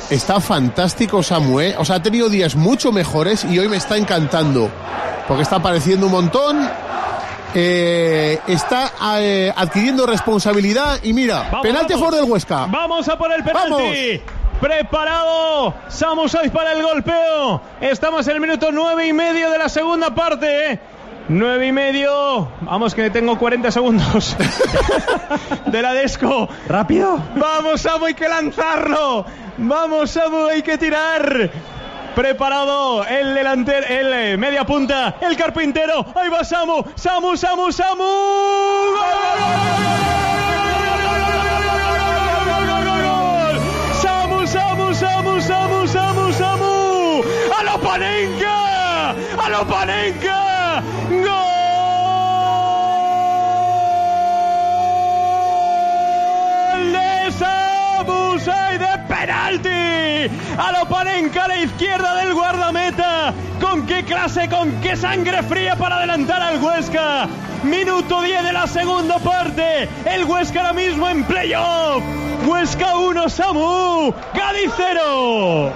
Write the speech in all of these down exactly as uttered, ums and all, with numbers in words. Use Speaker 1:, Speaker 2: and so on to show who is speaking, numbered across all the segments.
Speaker 1: está fantástico Samu, ¿eh? O sea, ha tenido días mucho mejores y hoy me está encantando, porque está apareciendo un montón, eh, está eh, adquiriendo responsabilidad y mira, vamos, penalti vamos. a favor del Huesca.
Speaker 2: Vamos a por el penalti. Vamos. Preparado, Samu Saiz para el golpeo. Estamos en el minuto nueve y medio de la segunda parte, ¿eh? Nueve y medio. Vamos que tengo cuarenta segundos de la Desco.
Speaker 3: Rápido.
Speaker 2: Vamos, Samu, hay que lanzarlo. Vamos, Samu, hay que tirar. Preparado el delantero, el media punta, el carpintero. Ahí va Samu, Samu, Samu, Samu. ¡Gol! Samu, Samu, Samu, Samu. ¡A lo Panenka! ¡A lo Panenka! ¡Gol de Samu Saiz de penalti! ¡A lo Panenka a la izquierda del guardameta! ¿Con qué clase, con qué sangre fría para adelantar al Huesca? Minuto diez de la segunda parte. El Huesca ahora mismo en playoff. Huesca uno, Samu. Cádiz cero.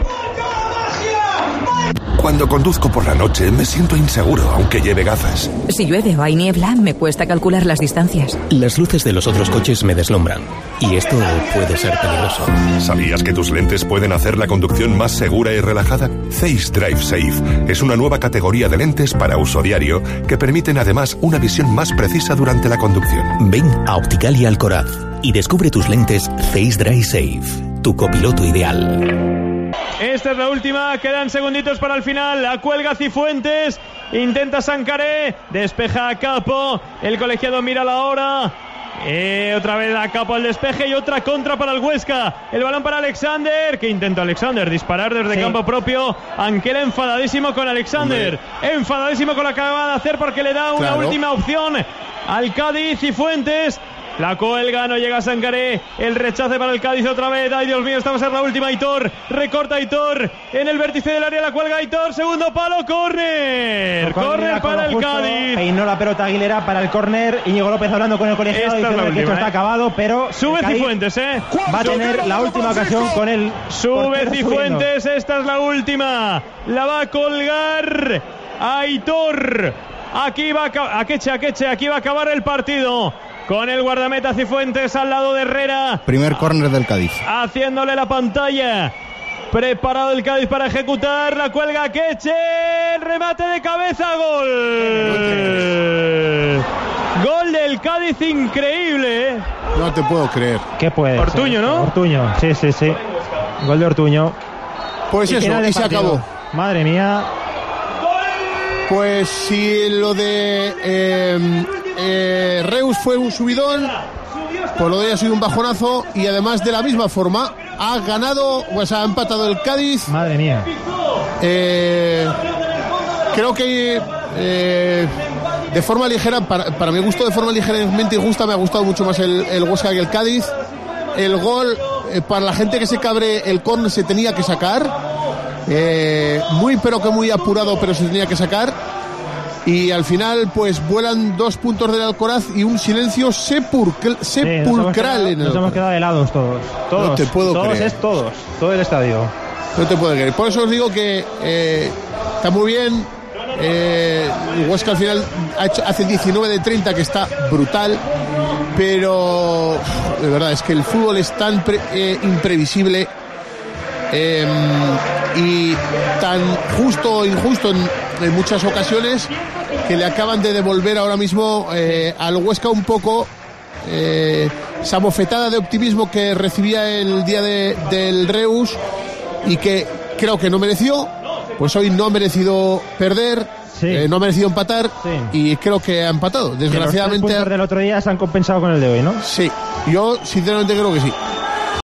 Speaker 4: Cuando conduzco por la noche me siento inseguro aunque lleve gafas.
Speaker 5: Si llueve o hay niebla me cuesta calcular las distancias.
Speaker 6: Las luces de los otros coches me deslumbran y esto puede ser peligroso.
Speaker 4: ¿Sabías que tus lentes pueden hacer la conducción más segura y relajada? Zeiss Drive Safe es una nueva categoría de lentes para uso diario que permiten además una visión más precisa durante la conducción.
Speaker 6: Ven a Opticalia Alcoraz y descubre tus lentes Zeiss Drive Safe, tu copiloto ideal.
Speaker 2: Esta es la última, quedan segunditos para el final. La cuelga Cifuentes, intenta Sancaré, despeja a Capo, el colegiado mira la hora. Eh, otra vez a Capo al despeje y otra contra para el Huesca. El balón para Alexander, que intenta Alexander disparar desde sí. campo propio. Anquela enfadadísimo con Alexander, Hombre. enfadadísimo con lo que acaba de hacer porque le da una claro. última opción al Cádiz. Cifuentes la cuelga, no llega a Sancaré, el rechace para el Cádiz otra vez. Ay, Dios mío, estamos en la última. Aitor, recorta Aitor en el vértice del área, la cuelga Aitor, segundo palo, córner, córner para el Cádiz.
Speaker 3: Peinó la pelota Aguilera para el córner. Íñigo López hablando con el colegiado diciendo que esto está acabado, pero
Speaker 2: sube Cifuentes, eh.
Speaker 3: va a tener la última ocasión con él.
Speaker 2: Sube Cifuentes, esta es la última, la va a colgar Aitor. Aquí va a Akeche, Akeche, aquí va a acabar el partido. Con el guardameta Cifuentes al lado de Herrera.
Speaker 7: Primer córner del Cádiz.
Speaker 2: Haciéndole la pantalla. Preparado el Cádiz para ejecutar. La cuelga Akeche. El remate de cabeza. Gol. Gol del Cádiz increíble. ¿eh?
Speaker 1: No te puedo creer.
Speaker 3: ¿Qué puede?
Speaker 2: Ortuño, ¿no?
Speaker 3: Ortuño, sí, sí, sí. Gol de Ortuño.
Speaker 1: Pues eso, y se acabó.
Speaker 3: Madre mía.
Speaker 1: Pues si lo de eh, eh, Reus fue un subidón, pues lo de hoy ha sido un bajonazo. Y además de la misma forma ha ganado, pues ha empatado el Cádiz.
Speaker 3: Madre mía.
Speaker 1: Eh, creo que eh, de forma ligera, para, para mi gusto de forma ligeramente injusta, me ha gustado mucho más el, el Huesca que el Cádiz. El gol, eh, para la gente que se cabre, el córner se tenía que sacar. Eh, muy pero que muy apurado, pero se tenía que sacar. Y al final pues vuelan dos puntos del Alcoraz y un silencio sepulcral, sepulcral sí, nos
Speaker 3: quedado,
Speaker 1: en el
Speaker 3: nos hemos quedado helados todos, todos
Speaker 1: no te puedo
Speaker 3: todos
Speaker 1: creer.
Speaker 3: es todos todo el estadio,
Speaker 1: no te puedo creer. Por eso os digo que eh, está muy bien. eh, Huesca al final ha hecho, hace diecinueve de treinta, que está brutal, pero de verdad es que el fútbol es tan pre, eh, imprevisible Eh, y tan justo o injusto en, en muchas ocasiones, que le acaban de devolver ahora mismo eh, al Huesca un poco eh, esa bofetada de optimismo que recibía el día de, del Reus y que creo que no mereció. Pues hoy no ha merecido perder, sí. eh, no ha merecido empatar, sí. Y creo que ha empatado. Desgraciadamente,
Speaker 3: los tres puntos del otro día se han compensado con el de hoy, ¿no?
Speaker 1: Sí, yo sinceramente creo que sí.